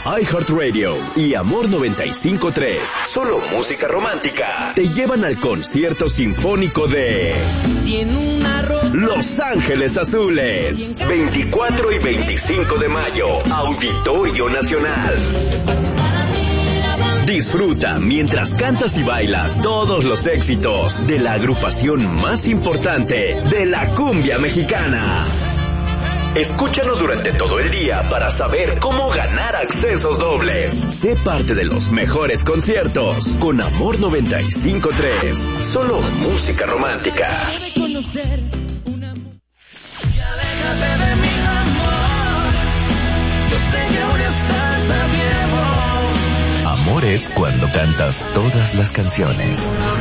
iHeartRadio y Amor 95.3, solo música romántica, te llevan al concierto sinfónico de Los Ángeles Azules, 24 y 25 de mayo, Auditorio Nacional. Disfruta mientras cantas y bailas todos los éxitos de la agrupación más importante de la cumbia mexicana. Escúchanos durante todo el día para saber cómo ganar accesos dobles. Sé parte de los mejores conciertos con Amor 95.3. Solo música romántica. Amor es cuando cantas todas las canciones.